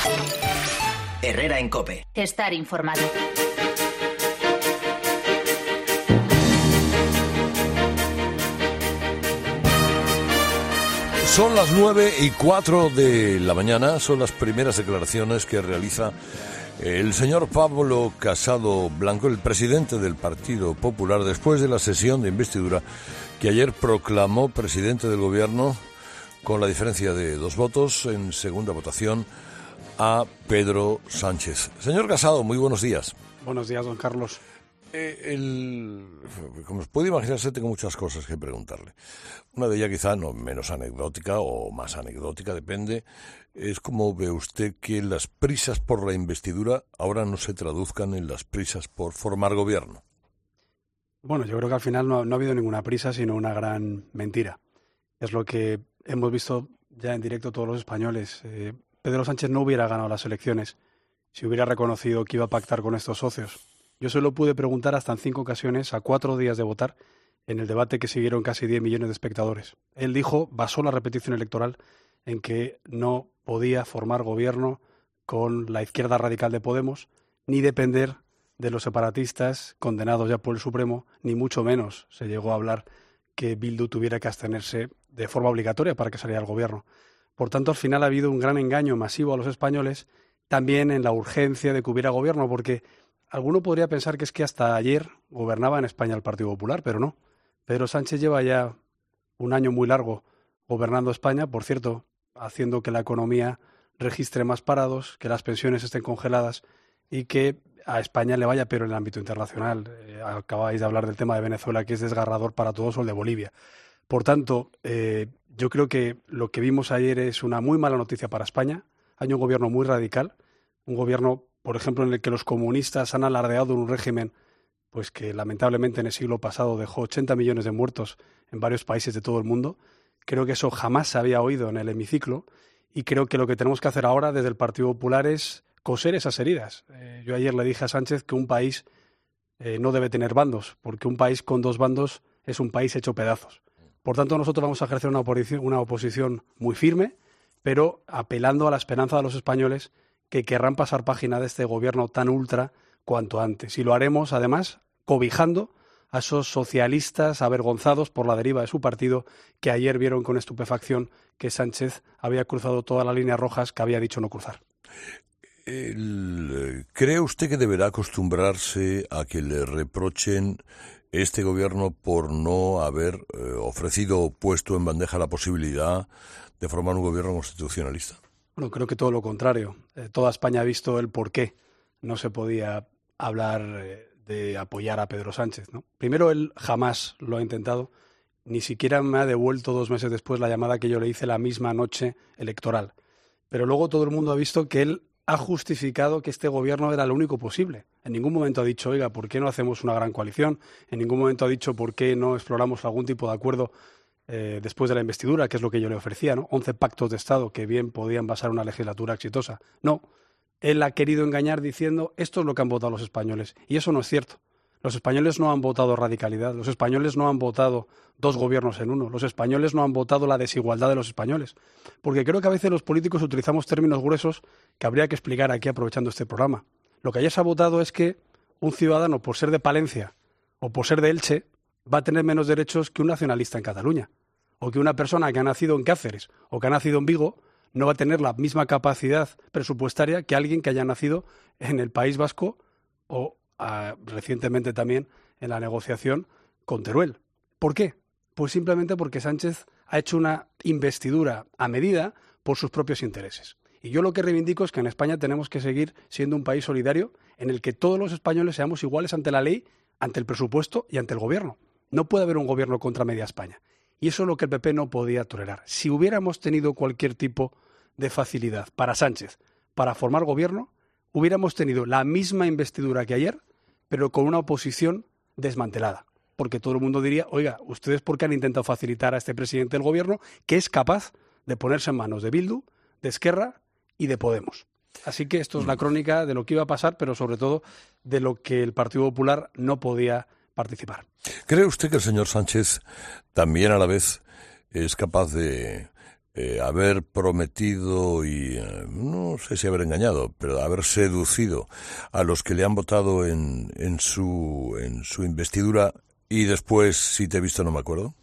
Herrera en COPE. Estar informado. Son las 9:04 de la mañana, son las primeras declaraciones que realiza el señor Pablo Casado Blanco, el presidente del Partido Popular, después de la sesión de investidura que ayer proclamó presidente del gobierno con la diferencia de 2 votos en segunda votación a Pedro Sánchez. Señor Casado, muy buenos días. Buenos días, don Carlos. Como puede imaginarse, tengo muchas cosas que preguntarle. Una de ellas quizá no menos anecdótica o más anecdótica, depende, es cómo ve usted que las prisas por la investidura ahora no se traduzcan en las prisas por formar gobierno. Bueno, yo creo que al final no ha habido ninguna prisa, sino una gran mentira. Es lo que hemos visto ya en directo todos los españoles. Pedro Sánchez no hubiera ganado las elecciones si hubiera reconocido que iba a pactar con estos socios. Yo se lo pude preguntar hasta en 5 ocasiones a 4 días de votar en el debate que siguieron casi 10 millones de espectadores. Él basó la repetición electoral en que no podía formar gobierno con la izquierda radical de Podemos, ni depender de los separatistas condenados ya por el Supremo, ni mucho menos se llegó a hablar que Bildu tuviera que abstenerse de forma obligatoria para que saliera el gobierno. Por tanto, al final ha habido un gran engaño masivo a los españoles, también en la urgencia de que hubiera gobierno, porque alguno podría pensar que es que hasta ayer gobernaba en España el Partido Popular, pero no. Pedro Sánchez lleva ya un año muy largo gobernando España, por cierto, haciendo que la economía registre más parados, que las pensiones estén congeladas y que a España le vaya peor en el ámbito internacional. Acabáis de hablar del tema de Venezuela, que es desgarrador para todos, o el de Bolivia. Por tanto, yo creo que lo que vimos ayer es una muy mala noticia para España. Hay un gobierno muy radical, un gobierno, por ejemplo, en el que los comunistas han alardeado en un régimen pues que lamentablemente en el siglo pasado dejó 80 millones de muertos en varios países de todo el mundo. Creo que eso jamás se había oído en el hemiciclo y creo que lo que tenemos que hacer ahora desde el Partido Popular es coser esas heridas. Yo ayer le dije a Sánchez que un país no debe tener bandos, porque un país con 2 bandos es un país hecho pedazos. Por tanto, nosotros vamos a ejercer una oposición muy firme, pero apelando a la esperanza de los españoles que querrán pasar página de este gobierno tan ultra cuanto antes. Y lo haremos, además, cobijando a esos socialistas avergonzados por la deriva de su partido que ayer vieron con estupefacción que Sánchez había cruzado todas las líneas rojas que había dicho no cruzar. ¿Cree usted que deberá acostumbrarse a que le reprochen este gobierno por no haber ofrecido o puesto en bandeja la posibilidad de formar un gobierno constitucionalista? Bueno, creo que todo lo contrario. Toda España ha visto el por qué no se podía hablar de apoyar a Pedro Sánchez, ¿no? Primero, él jamás lo ha intentado. Ni siquiera me ha devuelto 2 meses después la llamada que yo le hice la misma noche electoral. Pero luego todo el mundo ha visto que él ha justificado que este gobierno era lo único posible. En ningún momento ha dicho, oiga, ¿por qué no hacemos una gran coalición? En ningún momento ha dicho, ¿por qué no exploramos algún tipo de acuerdo después de la investidura, que es lo que yo le ofrecía, ¿no? 11 pactos de Estado que bien podían basar una legislatura exitosa. No, él ha querido engañar diciendo, esto es lo que han votado los españoles. Y eso no es cierto. Los españoles no han votado radicalidad, los españoles no han votado 2 gobiernos en uno, los españoles no han votado la desigualdad de los españoles. Porque creo que a veces los políticos utilizamos términos gruesos que habría que explicar aquí aprovechando este programa. Lo que ayer se ha votado es que un ciudadano, por ser de Palencia o por ser de Elche, va a tener menos derechos que un nacionalista en Cataluña. O que una persona que ha nacido en Cáceres o que ha nacido en Vigo no va a tener la misma capacidad presupuestaria que alguien que haya nacido en el País Vasco o recientemente también en la negociación con Teruel. ¿Por qué? Pues simplemente porque Sánchez ha hecho una investidura a medida por sus propios intereses. Y yo lo que reivindico es que en España tenemos que seguir siendo un país solidario en el que todos los españoles seamos iguales ante la ley, ante el presupuesto y ante el gobierno. No puede haber un gobierno contra media España. Y eso es lo que el PP no podía tolerar. Si hubiéramos tenido cualquier tipo de facilidad para Sánchez, para formar gobierno, hubiéramos tenido la misma investidura que ayer, pero con una oposición desmantelada. Porque todo el mundo diría, oiga, ¿ustedes por qué han intentado facilitar a este presidente del gobierno que es capaz de ponerse en manos de Bildu, de Esquerra y de Podemos? Así que esto es la crónica de lo que iba a pasar, pero sobre todo de lo que el Partido Popular no podía participar. ¿Cree usted que el señor Sánchez también a la vez es capaz de haber prometido y no sé si haber engañado, pero haber seducido a los que le han votado en su investidura y después, si te he visto, no me acuerdo?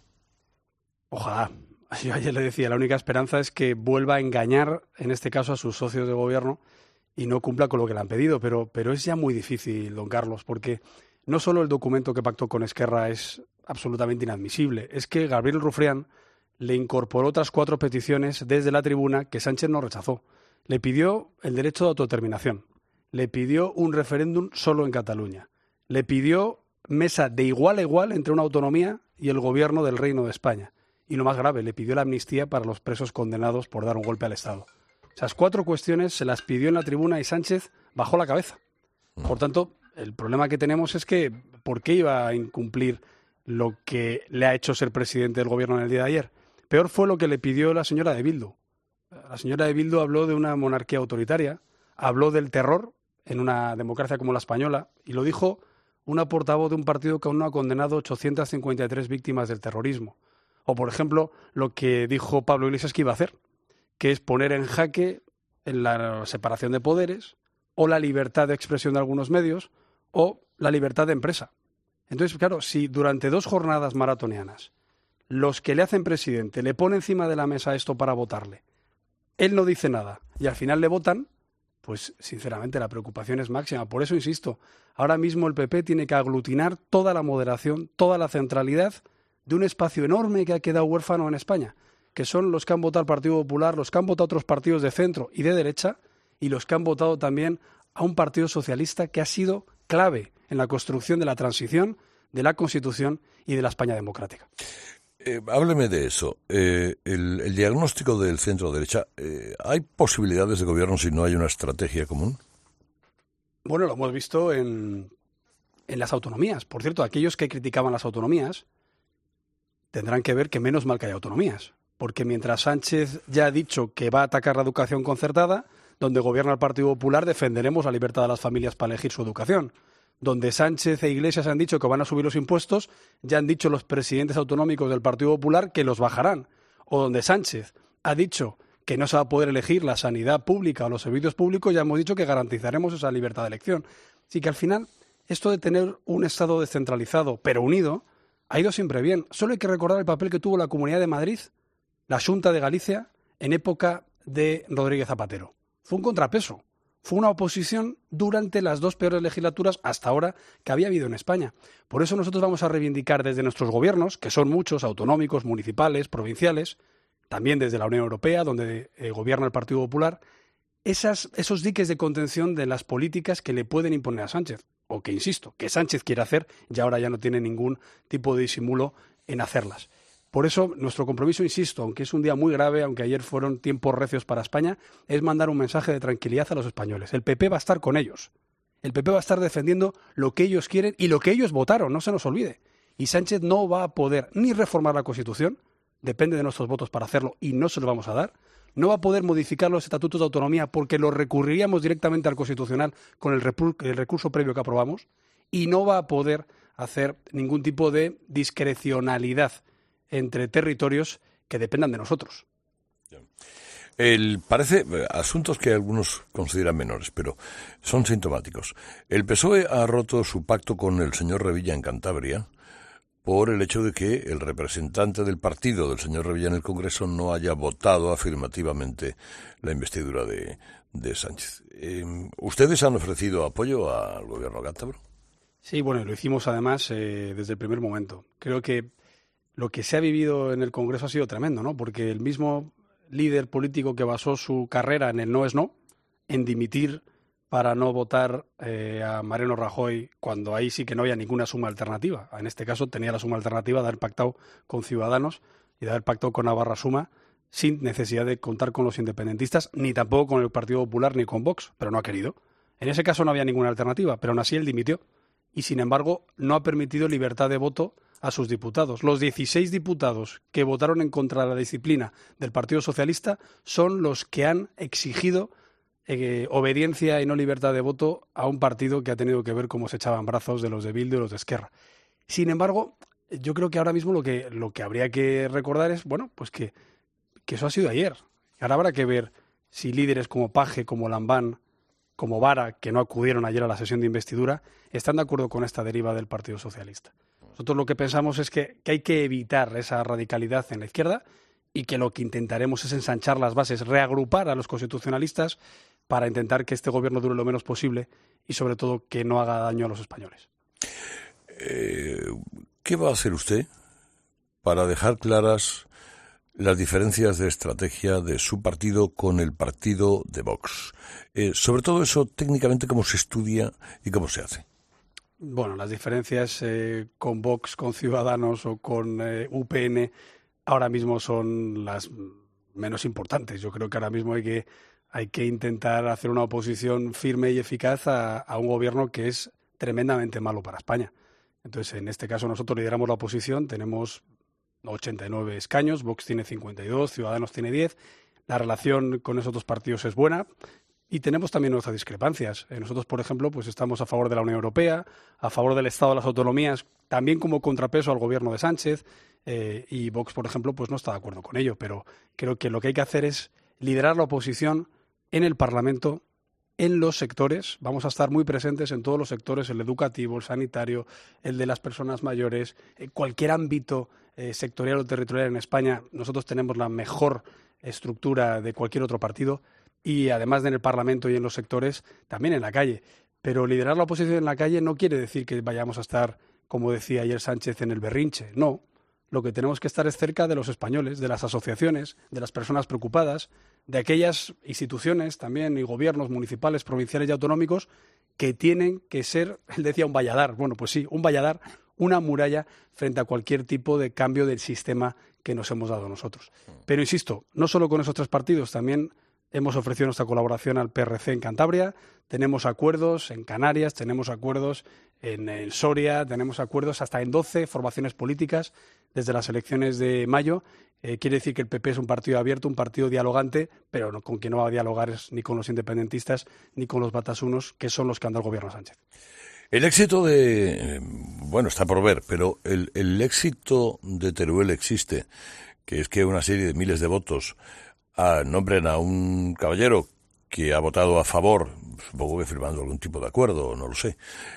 Ojalá. Yo ayer le decía, la única esperanza es que vuelva a engañar, en este caso, a sus socios de gobierno y no cumpla con lo que le han pedido. Pero es ya muy difícil, don Carlos, porque no solo el documento que pactó con Esquerra es absolutamente inadmisible, es que Gabriel Rufián le incorporó otras 4 peticiones desde la tribuna que Sánchez no rechazó. Le pidió el derecho de autodeterminación, le pidió un referéndum solo en Cataluña, le pidió mesa de igual a igual entre una autonomía y el gobierno del Reino de España. Y lo más grave, le pidió la amnistía para los presos condenados por dar un golpe al Estado. Esas 4 cuestiones se las pidió en la tribuna y Sánchez bajó la cabeza. Por tanto, el problema que tenemos es que ¿por qué iba a incumplir lo que le ha hecho ser presidente del gobierno en el día de ayer? Peor fue lo que le pidió la señora de Bildu. La señora de Bildu habló de una monarquía autoritaria, habló del terror en una democracia como la española y lo dijo una portavoz de un partido que aún no ha condenado 853 víctimas del terrorismo. O, por ejemplo, lo que dijo Pablo Iglesias que iba a hacer, que es poner en jaque la separación de poderes o la libertad de expresión de algunos medios o la libertad de empresa. Entonces, claro, si durante 2 jornadas maratonianas los que le hacen presidente le ponen encima de la mesa esto para votarle, él no dice nada y al final le votan, pues sinceramente la preocupación es máxima. Por eso insisto, ahora mismo el PP tiene que aglutinar toda la moderación, toda la centralidad de un espacio enorme que ha quedado huérfano en España, que son los que han votado al Partido Popular, los que han votado a otros partidos de centro y de derecha y los que han votado también a un partido socialista que ha sido clave en la construcción de la transición, de la Constitución y de la España democrática. Hábleme de eso. El diagnóstico del centro-derecha, ¿hay posibilidades de gobierno si no hay una estrategia común? Bueno, lo hemos visto en las autonomías. Por cierto, aquellos que criticaban las autonomías tendrán que ver que menos mal que hay autonomías. Porque mientras Sánchez ya ha dicho que va a atacar la educación concertada, donde gobierna el Partido Popular defenderemos la libertad de las familias para elegir su educación. Donde Sánchez e Iglesias han dicho que van a subir los impuestos, ya han dicho los presidentes autonómicos del Partido Popular que los bajarán. O donde Sánchez ha dicho que no se va a poder elegir la sanidad pública o los servicios públicos, ya hemos dicho que garantizaremos esa libertad de elección. Así que al final, esto de tener un Estado descentralizado pero unido ha ido siempre bien. Solo hay que recordar el papel que tuvo la Comunidad de Madrid, la Xunta de Galicia, en época de Rodríguez Zapatero. Fue un contrapeso. Fue una oposición durante las 2 peores legislaturas hasta ahora que había habido en España. Por eso nosotros vamos a reivindicar desde nuestros gobiernos, que son muchos, autonómicos, municipales, provinciales, también desde la Unión Europea, donde gobierna el Partido Popular, esos diques de contención de las políticas que le pueden imponer a Sánchez, o que, insisto, que Sánchez quiere hacer y ahora ya no tiene ningún tipo de disimulo en hacerlas. Por eso, nuestro compromiso, insisto, aunque es un día muy grave, aunque ayer fueron tiempos recios para España, es mandar un mensaje de tranquilidad a los españoles. El PP va a estar con ellos. El PP va a estar defendiendo lo que ellos quieren y lo que ellos votaron, no se nos olvide. Y Sánchez no va a poder ni reformar la Constitución, depende de nuestros votos para hacerlo y no se lo vamos a dar. No va a poder modificar los estatutos de autonomía porque los recurriríamos directamente al Constitucional con el recurso previo que aprobamos. Y no va a poder hacer ningún tipo de discrecionalidad entre territorios que dependan de nosotros. Parece asuntos que algunos consideran menores, pero son sintomáticos. El PSOE ha roto su pacto con el señor Revilla en Cantabria por el hecho de que el representante del partido del señor Revilla en el Congreso no haya votado afirmativamente la investidura de Sánchez. ¿Ustedes han ofrecido apoyo al gobierno cántabro? Sí, bueno, lo hicimos además desde el primer momento. Creo que lo que se ha vivido en el Congreso ha sido tremendo, ¿no? Porque el mismo líder político que basó su carrera en el no es no, en dimitir para no votar a Mariano Rajoy cuando ahí sí que no había ninguna suma alternativa. En este caso tenía la suma alternativa de haber pactado con Ciudadanos y de haber pactado con Navarra Suma sin necesidad de contar con los independentistas, ni tampoco con el Partido Popular ni con Vox, pero no ha querido. En ese caso no había ninguna alternativa, pero aún así él dimitió. Y sin embargo no ha permitido libertad de voto a sus diputados. Los 16 diputados que votaron en contra de la disciplina del Partido Socialista son los que han exigido obediencia y no libertad de voto a un partido que ha tenido que ver cómo se echaban brazos de los de Bildu y los de Esquerra. Sin embargo, yo creo que ahora mismo lo que habría que recordar es, bueno, pues que que eso ha sido ayer. Ahora habrá que ver si líderes como Paje, como Lambán, como Vara, que no acudieron ayer a la sesión de investidura, están de acuerdo con esta deriva del Partido Socialista. Nosotros lo que pensamos es que hay que evitar esa radicalidad en la izquierda y que lo que intentaremos es ensanchar las bases, reagrupar a los constitucionalistas para intentar que este gobierno dure lo menos posible y, sobre todo, que no haga daño a los españoles. ¿Qué va a hacer usted para dejar claras las diferencias de estrategia de su partido con el partido de Vox? Sobre todo eso, técnicamente, ¿cómo se estudia y cómo se hace? Bueno, las diferencias con Vox, con Ciudadanos o con UPN ahora mismo son las menos importantes. Yo creo que ahora mismo hay que intentar hacer una oposición firme y eficaz a un gobierno que es tremendamente malo para España. Entonces, en este caso, nosotros lideramos la oposición, tenemos 89 escaños, Vox tiene 52, Ciudadanos tiene 10. La relación con esos dos partidos es buena. Y tenemos también nuestras discrepancias. Nosotros, por ejemplo, pues estamos a favor de la Unión Europea, a favor del Estado de las autonomías, también como contrapeso al gobierno de Sánchez, y Vox, por ejemplo, pues no está de acuerdo con ello. Pero creo que lo que hay que hacer es liderar la oposición en el Parlamento, en los sectores. Vamos a estar muy presentes en todos los sectores, el educativo, el sanitario, el de las personas mayores, cualquier ámbito sectorial o territorial en España. Nosotros tenemos la mejor estructura de cualquier otro partido. Y además de en el Parlamento y en los sectores, también en la calle. Pero liderar la oposición en la calle no quiere decir que vayamos a estar, como decía ayer Sánchez, en el berrinche. No. Lo que tenemos que estar es cerca de los españoles, de las asociaciones, de las personas preocupadas, de aquellas instituciones también y gobiernos municipales, provinciales y autonómicos que tienen que ser, él decía, un valladar. Bueno, pues sí, un valladar, una muralla frente a cualquier tipo de cambio del sistema que nos hemos dado nosotros. Pero insisto, no solo con esos tres partidos, también hemos ofrecido nuestra colaboración al PRC en Cantabria, tenemos acuerdos en Canarias, tenemos acuerdos en Soria, tenemos acuerdos hasta en 12 formaciones políticas desde las elecciones de mayo. Quiere decir que el PP es un partido abierto, un partido dialogante, pero no, con quien no va a dialogar es ni con los independentistas ni con los batasunos, que son los que anda el gobierno Sánchez. El éxito bueno, está por ver, pero el éxito de Teruel existe, que es que una serie de miles de votos nombren a un caballero que ha votado a favor, supongo que firmando algún tipo de acuerdo, no lo sé,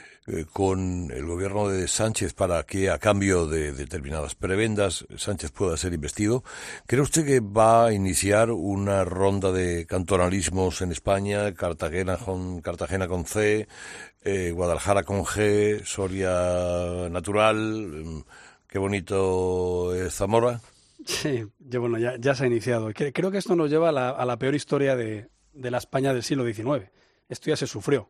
con el gobierno de Sánchez para que a cambio de determinadas prebendas Sánchez pueda ser investido. ¿Cree usted que va a iniciar una ronda de cantonalismos en España, Cartagena con C, Guadalajara con G, Soria natural, qué bonito es Zamora? Sí, bueno, ya se ha iniciado. Creo que esto nos lleva a la peor historia de la España del siglo XIX. Esto ya se sufrió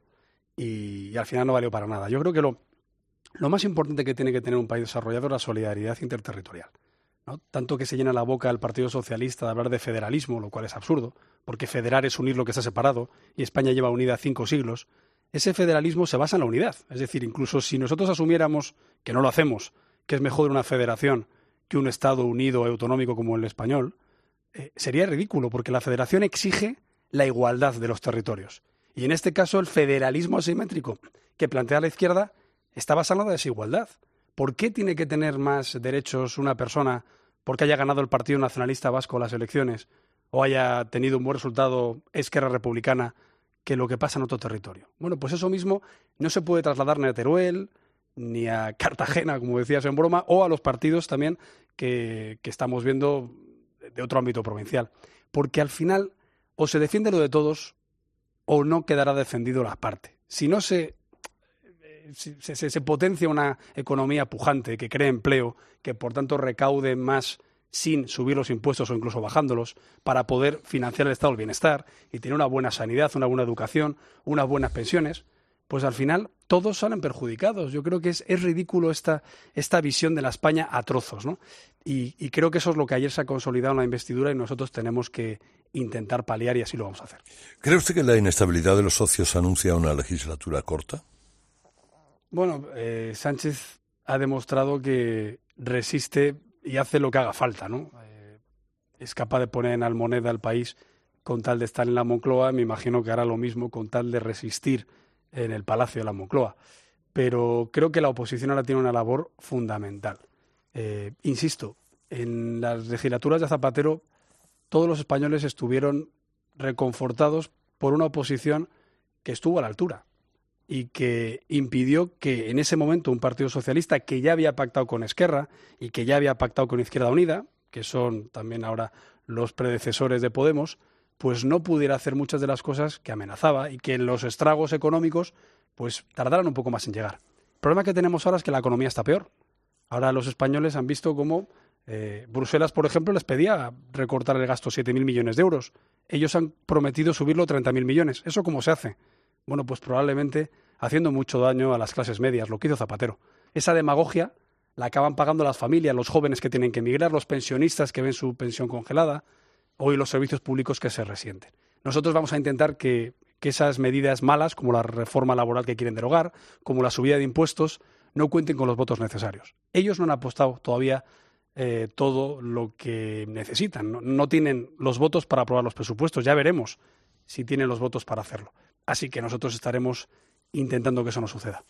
y al final no valió para nada. Yo creo que lo más importante que tiene que tener un país desarrollado es la solidaridad interterritorial, ¿no? Tanto que se llena la boca el Partido Socialista de hablar de federalismo, lo cual es absurdo, porque federar es unir lo que está separado y España lleva unida 5 siglos. Ese federalismo se basa en la unidad. Es decir, incluso si nosotros asumiéramos, que no lo hacemos, que es mejor una federación que un Estado unido autonómico como el español, sería ridículo, porque la federación exige la igualdad de los territorios. Y en este caso el federalismo asimétrico que plantea la izquierda está basado en la desigualdad. ¿Por qué tiene que tener más derechos una persona porque haya ganado el Partido Nacionalista Vasco las elecciones o haya tenido un buen resultado Esquerra Republicana que lo que pasa en otro territorio? Bueno, pues eso mismo no se puede trasladar ni a Teruel, ni a Cartagena, como decías en broma, o a los partidos también que estamos viendo de otro ámbito provincial. Porque al final o se defiende lo de todos o no quedará defendido la parte. Si no se potencia una economía pujante que cree empleo, que por tanto recaude más sin subir los impuestos o incluso bajándolos para poder financiar el estado del bienestar y tener una buena sanidad, una buena educación, unas buenas pensiones, pues al final todos salen perjudicados. Yo creo que es ridículo esta visión de la España a trozos, ¿no? Y creo que eso es lo que ayer se ha consolidado en la investidura y nosotros tenemos que intentar paliar y así lo vamos a hacer. ¿Cree usted que la inestabilidad de los socios anuncia una legislatura corta? Bueno, Sánchez ha demostrado que resiste y hace lo que haga falta, ¿no? Es capaz de poner en almoneda al país con tal de estar en la Moncloa. Me imagino que hará lo mismo con tal de resistir en el Palacio de la Moncloa. Pero creo que la oposición ahora tiene una labor fundamental. Insisto, en las legislaturas de Zapatero todos los españoles estuvieron reconfortados por una oposición que estuvo a la altura y que impidió que en ese momento un partido socialista que ya había pactado con Esquerra y que ya había pactado con Izquierda Unida, que son también ahora los predecesores de Podemos, pues no pudiera hacer muchas de las cosas que amenazaba y que los estragos económicos pues tardaran un poco más en llegar. El problema que tenemos ahora es que la economía está peor. Ahora los españoles han visto cómo Bruselas, por ejemplo, les pedía recortar el gasto 7.000 millones de euros. Ellos han prometido subirlo 30.000 millones. ¿Eso cómo se hace? Bueno, pues probablemente haciendo mucho daño a las clases medias, lo que hizo Zapatero. Esa demagogia la acaban pagando las familias, los jóvenes que tienen que emigrar, los pensionistas que ven su pensión congelada, hoy los servicios públicos que se resienten. Nosotros vamos a intentar que esas medidas malas, como la reforma laboral que quieren derogar, como la subida de impuestos, no cuenten con los votos necesarios. Ellos no han apostado todavía todo lo que necesitan. No tienen los votos para aprobar los presupuestos. Ya veremos si tienen los votos para hacerlo. Así que nosotros estaremos intentando que eso no suceda.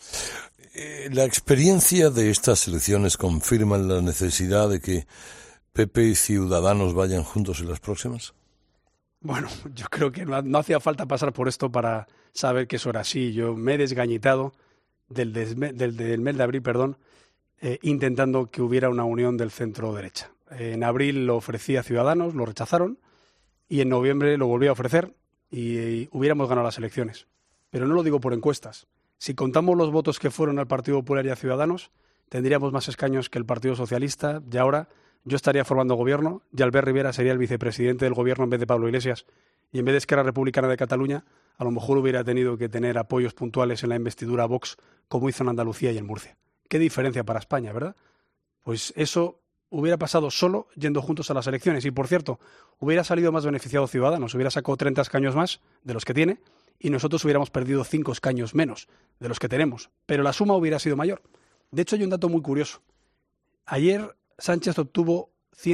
La experiencia de estas elecciones confirma la necesidad de que PP y Ciudadanos vayan juntos en las próximas. Bueno, yo creo que no hacía falta pasar por esto para saber que eso era así. Yo me he desgañitado del mes de abril, intentando que hubiera una unión del centro-derecha. En abril lo ofrecía Ciudadanos, lo rechazaron, y en noviembre lo volví a ofrecer y hubiéramos ganado las elecciones. Pero no lo digo por encuestas. Si contamos los votos que fueron al Partido Popular y a Ciudadanos, tendríamos más escaños que el Partido Socialista, y ahora yo estaría formando gobierno y Albert Rivera sería el vicepresidente del gobierno en vez de Pablo Iglesias. Y en vez de Esquerra Republicana de Cataluña, a lo mejor hubiera tenido que tener apoyos puntuales en la investidura a Vox, como hizo en Andalucía y en Murcia. Qué diferencia para España, ¿verdad? Pues eso hubiera pasado solo yendo juntos a las elecciones. Y, por cierto, hubiera salido más beneficiado Ciudadanos, hubiera sacado 30 escaños más de los que tiene y nosotros hubiéramos perdido 5 escaños menos de los que tenemos. Pero la suma hubiera sido mayor. De hecho, hay un dato muy curioso. Ayer Sánchez obtuvo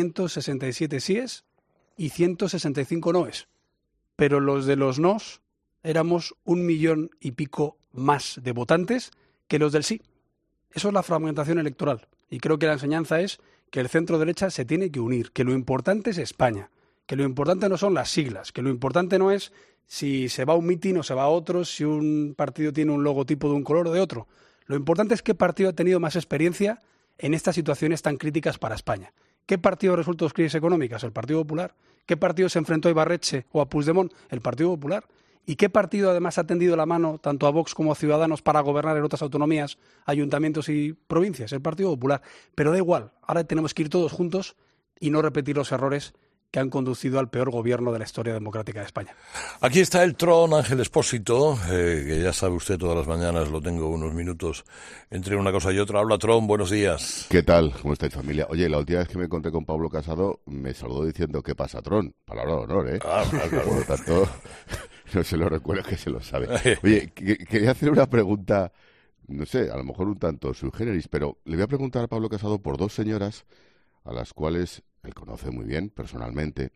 167 síes y 165 noes. Pero los de los nos éramos 1 millón y pico más de votantes que los del sí. Eso es la fragmentación electoral. Y creo que la enseñanza es que el centro-derecha se tiene que unir, que lo importante es España, que lo importante no son las siglas, que lo importante no es si se va a un mitin o se va a otro, si un partido tiene un logotipo de un color o de otro. Lo importante es qué partido ha tenido más experiencia en estas situaciones tan críticas para España. ¿Qué partido ha resuelto crisis económicas? El Partido Popular. ¿Qué partido se enfrentó a Ibarretxe o a Puigdemont? El Partido Popular. ¿Y qué partido además ha tendido la mano tanto a Vox como a Ciudadanos para gobernar en otras autonomías, ayuntamientos y provincias? El Partido Popular. Pero da igual, ahora tenemos que ir todos juntos y no repetir los errores que han conducido al peor gobierno de la historia democrática de España. Aquí está el Tron, Ángel Expósito, que ya sabe usted, todas las mañanas lo tengo unos minutos entre una cosa y otra. Habla Tron, buenos días. ¿Qué tal? ¿Cómo estáis, familia? Oye, la última vez que me encontré con Pablo Casado me saludó diciendo ¿qué pasa, Tron? Palabra de honor, ¿eh? Claro. Por lo tanto, no se lo recuerda, que se lo sabe. Oye, quería hacer una pregunta, no sé, a lo mejor un tanto sui generis, pero le voy a preguntar a Pablo Casado por 2 señoras a las cuales él conoce muy bien personalmente.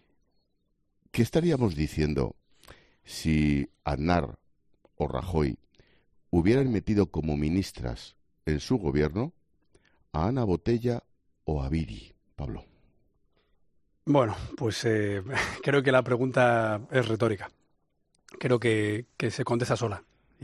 ¿Qué estaríamos diciendo si Aznar o Rajoy hubieran metido como ministras en su gobierno a Ana Botella o a Viri, Pablo? Bueno, pues creo que la pregunta es retórica. Creo que se contesta sola.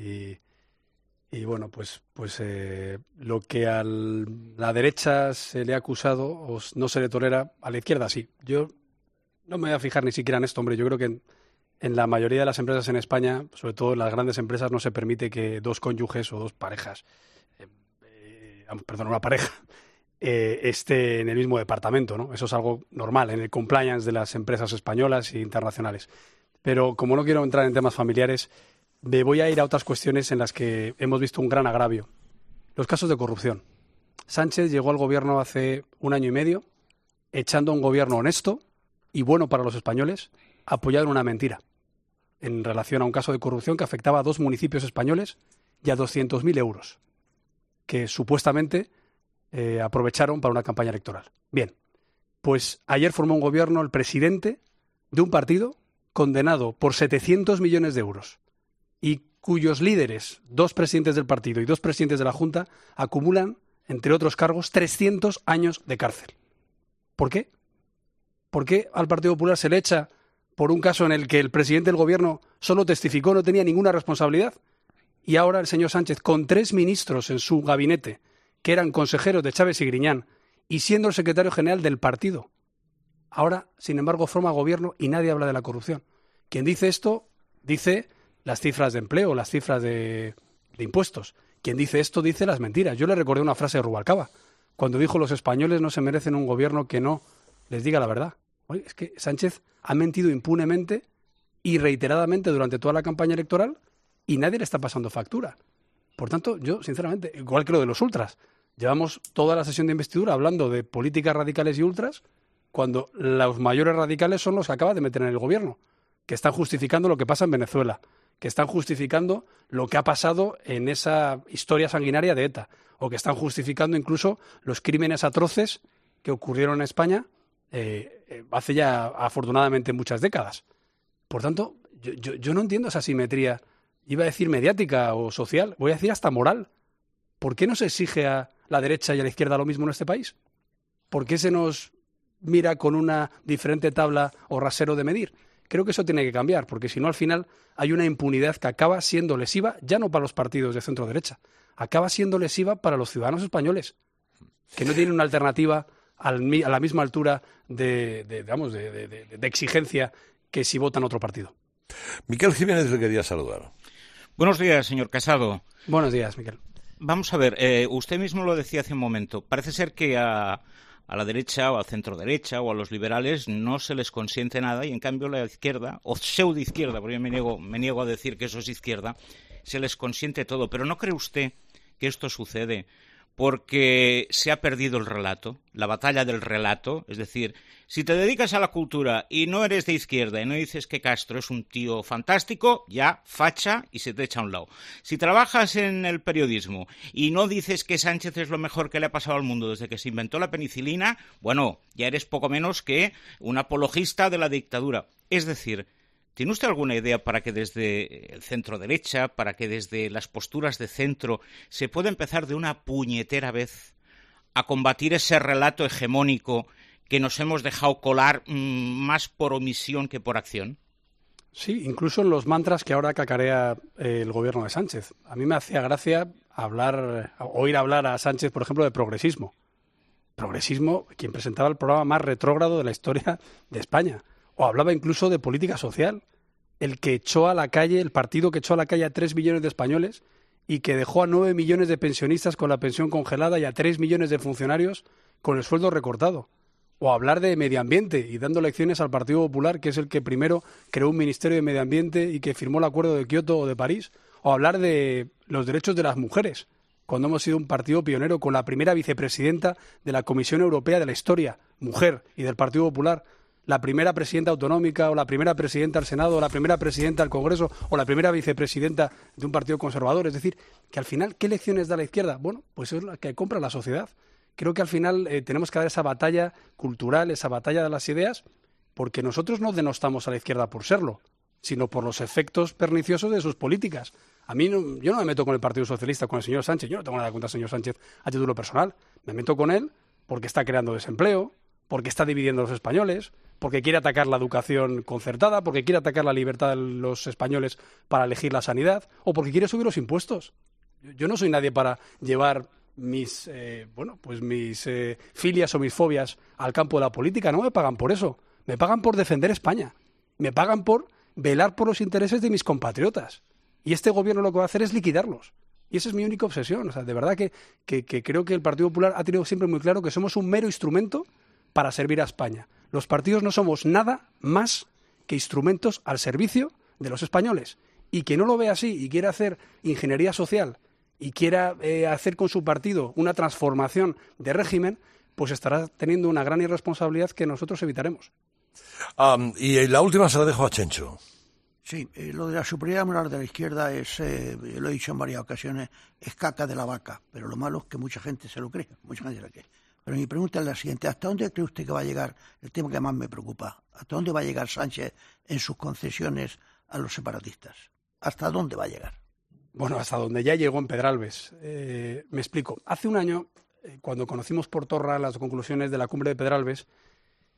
Y bueno, pues lo que a la derecha se le ha acusado o no se le tolera, a la izquierda sí. Yo no me voy a fijar ni siquiera en esto, hombre. Yo creo que en la mayoría de las empresas en España, sobre todo en las grandes empresas, no se permite que 2 cónyuges o 2 parejas, una pareja, esté en el mismo departamento, ¿no? Eso es algo normal en el compliance de las empresas españolas e internacionales. Pero como no quiero entrar en temas familiares, me voy a ir a otras cuestiones en las que hemos visto un gran agravio. Los casos de corrupción. Sánchez llegó al gobierno hace 1 año y medio, echando a un gobierno honesto y bueno para los españoles, apoyado en una mentira, en relación a un caso de corrupción que afectaba a 2 municipios españoles y a 200.000 euros, que supuestamente aprovecharon para una campaña electoral. Bien, pues ayer formó un gobierno el presidente de un partido condenado por 700 millones de euros y cuyos líderes, 2 presidentes del partido y 2 presidentes de la Junta, acumulan, entre otros cargos, 300 años de cárcel. ¿Por qué? ¿Por qué al Partido Popular se le echa por un caso en el que el presidente del gobierno solo testificó, no tenía ninguna responsabilidad? Y ahora el señor Sánchez, con 3 ministros en su gabinete, que eran consejeros de Chávez y Griñán, y siendo el secretario general del partido, ahora, sin embargo, forma gobierno y nadie habla de la corrupción. Quien dice esto, dice las cifras de empleo, las cifras de impuestos. Quien dice esto, dice las mentiras. Yo le recordé una frase de Rubalcaba, cuando dijo: los españoles no se merecen un gobierno que no les diga la verdad. Oye, es que Sánchez ha mentido impunemente y reiteradamente durante toda la campaña electoral y nadie le está pasando factura. Por tanto, yo, sinceramente, igual que lo de los ultras, llevamos toda la sesión de investidura hablando de políticas radicales y ultras, cuando los mayores radicales son los que acaba de meter en el gobierno, que están justificando lo que pasa en Venezuela, que están justificando lo que ha pasado en esa historia sanguinaria de ETA, o que están justificando incluso los crímenes atroces que ocurrieron en España hace ya, afortunadamente, muchas décadas. Por tanto, yo no entiendo esa simetría, iba a decir mediática o social, voy a decir hasta moral. ¿Por qué no se exige a la derecha y a la izquierda lo mismo en este país? ¿Por qué se nos mira con una diferente tabla o rasero de medir? Creo que eso tiene que cambiar, porque si no, al final hay una impunidad que acaba siendo lesiva, ya no para los partidos de centro-derecha, acaba siendo lesiva para los ciudadanos españoles, que no tienen una alternativa a la misma altura de exigencia que si votan otro partido. Miquel Jiménez le quería saludar. Buenos días, señor Casado. Buenos días, Miquel. Vamos a ver, usted mismo lo decía hace un momento. Parece ser que a la derecha o al centro-derecha o a los liberales no se les consiente nada y en cambio la izquierda, o pseudo-izquierda, porque yo me niego a decir que eso es izquierda, se les consiente todo. Pero ¿no cree usted que esto sucede porque se ha perdido el relato, la batalla del relato? Es decir, si te dedicas a la cultura y no eres de izquierda y no dices que Castro es un tío fantástico, ya facha y se te echa a un lado. Si trabajas en el periodismo y no dices que Sánchez es lo mejor que le ha pasado al mundo desde que se inventó la penicilina, bueno, ya eres poco menos que un apologista de la dictadura. Es decir, ¿tiene usted alguna idea para que desde el centro-derecha, para que desde las posturas de centro se pueda empezar de una puñetera vez a combatir ese relato hegemónico que nos hemos dejado colar más por omisión que por acción? Sí, incluso en los mantras que ahora cacarea el gobierno de Sánchez. A mí me hacía gracia oír hablar a Sánchez, por ejemplo, de progresismo. Progresismo, quien presentaba el programa más retrógrado de la historia de España. O hablaba incluso de política social, el partido que echó a la calle a 3 millones de españoles y que dejó a 9 millones de pensionistas con la pensión congelada y a 3 millones de funcionarios con el sueldo recortado. O hablar de medio ambiente y dando lecciones al Partido Popular, que es el que primero creó un Ministerio de Medio Ambiente y que firmó el Acuerdo de Kioto o de París. O hablar de los derechos de las mujeres, cuando hemos sido un partido pionero con la primera vicepresidenta de la Comisión Europea de la historia, mujer, y del Partido Popular, la primera presidenta autonómica o la primera presidenta del Senado o la primera presidenta del Congreso o la primera vicepresidenta de un partido conservador. Es decir, que al final, ¿qué lecciones da la izquierda? Bueno, pues es la que compra la sociedad. Creo que al final tenemos que dar esa batalla cultural, esa batalla de las ideas, porque nosotros no denostamos a la izquierda por serlo, sino por los efectos perniciosos de sus políticas. Yo no me meto con el Partido Socialista, con el señor Sánchez, yo no tengo nada contra el señor Sánchez a título personal. Me meto con él porque está creando desempleo, porque está dividiendo a los españoles, porque quiere atacar la educación concertada, porque quiere atacar la libertad de los españoles para elegir la sanidad, o porque quiere subir los impuestos. Yo no soy nadie para llevar mis filias o mis fobias al campo de la política. No me pagan por eso. Me pagan por defender España. Me pagan por velar por los intereses de mis compatriotas. Y este gobierno lo que va a hacer es liquidarlos. Y esa es mi única obsesión. O sea, de verdad que creo que el Partido Popular ha tenido siempre muy claro que somos un mero instrumento para servir a España. Los partidos no somos nada más que instrumentos al servicio de los españoles. Y que no lo vea así y quiera hacer ingeniería social y quiera hacer con su partido una transformación de régimen, pues estará teniendo una gran irresponsabilidad que nosotros evitaremos. Y la última se la dejo a Chencho. Sí, lo de la superioridad moral de la izquierda es, lo he dicho en varias ocasiones, es caca de la vaca, pero lo malo es que mucha gente se lo cree, mucha gente se lo cree. Pero mi pregunta es la siguiente: ¿hasta dónde cree usted que va a llegar el tema que más me preocupa? ¿Hasta dónde va a llegar Sánchez en sus concesiones a los separatistas? ¿Hasta dónde va a llegar? Bueno, hasta donde ya llegó en Pedralbes. Me explico. Hace un año, cuando conocimos por Torra las conclusiones de la cumbre de Pedralbes,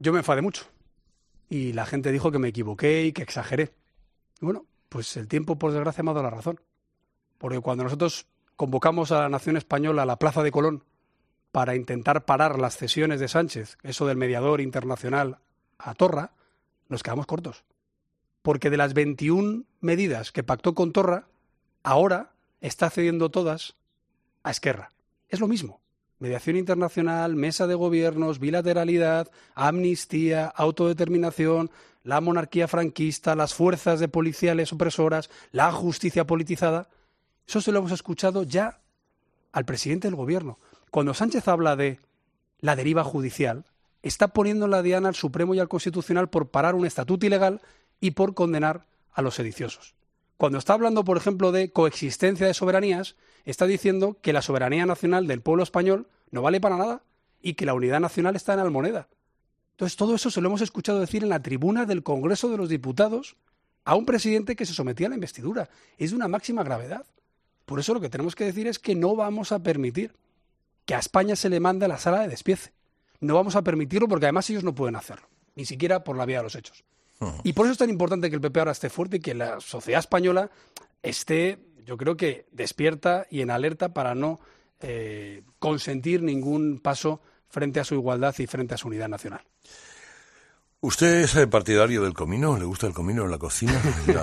yo me enfadé mucho y la gente dijo que me equivoqué y que exageré. Bueno, pues el tiempo, por desgracia, me ha dado la razón. Porque cuando nosotros convocamos a la nación española a la Plaza de Colón para intentar parar las cesiones de Sánchez, eso del mediador internacional a Torra, nos quedamos cortos. Porque de las 21 medidas que pactó con Torra, ahora está cediendo todas a Esquerra. Es lo mismo. Mediación internacional, mesa de gobiernos, bilateralidad, amnistía, autodeterminación, la monarquía franquista, las fuerzas de policiales opresoras, la justicia politizada. Eso se lo hemos escuchado ya al presidente del gobierno. Cuando Sánchez habla de la deriva judicial, está poniendo en la diana al Supremo y al Constitucional por parar un estatuto ilegal y por condenar a los sediciosos. Cuando está hablando, por ejemplo, de coexistencia de soberanías, está diciendo que la soberanía nacional del pueblo español no vale para nada y que la unidad nacional está en Almoneda. Entonces, todo eso se lo hemos escuchado decir en la tribuna del Congreso de los Diputados a un presidente que se sometía a la investidura. Es de una máxima gravedad. Por eso lo que tenemos que decir es que no vamos a permitir que a España se le mande a la sala de despiece. No vamos a permitirlo porque además ellos no pueden hacerlo, ni siquiera por la vía de los hechos. Y por eso es tan importante que el PP ahora esté fuerte y que la sociedad española esté, yo creo que despierta y en alerta para no consentir ningún paso frente a su igualdad y frente a su unidad nacional. ¿Usted es partidario del comino? ¿Le gusta el comino en la cocina?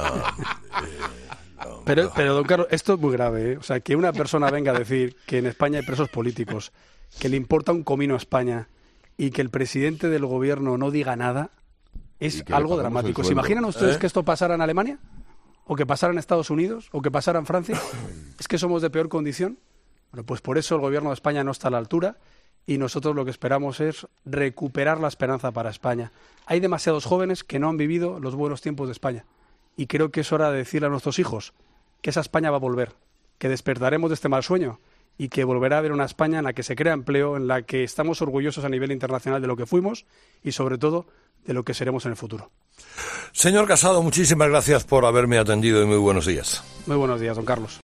Pero, don Carlos, esto es muy grave, ¿eh? O sea, que una persona venga a decir que en España hay presos políticos, que le importa un comino a España y que el presidente del gobierno no diga nada, es algo dramático. ¿Se imaginan ustedes que esto pasara en Alemania? ¿O que pasara en Estados Unidos? ¿O que pasara en Francia? ¿Es que somos de peor condición? Bueno, pues por eso el gobierno de España no está a la altura y nosotros lo que esperamos es recuperar la esperanza para España. Hay demasiados jóvenes que no han vivido los buenos tiempos de España y creo que es hora de decirle a nuestros hijos que esa España va a volver, que despertaremos de este mal sueño y que volverá a haber una España en la que se crea empleo, en la que estamos orgullosos a nivel internacional de lo que fuimos y sobre todo de lo que seremos en el futuro. Señor Casado, muchísimas gracias por haberme atendido y muy buenos días. Muy buenos días, don Carlos.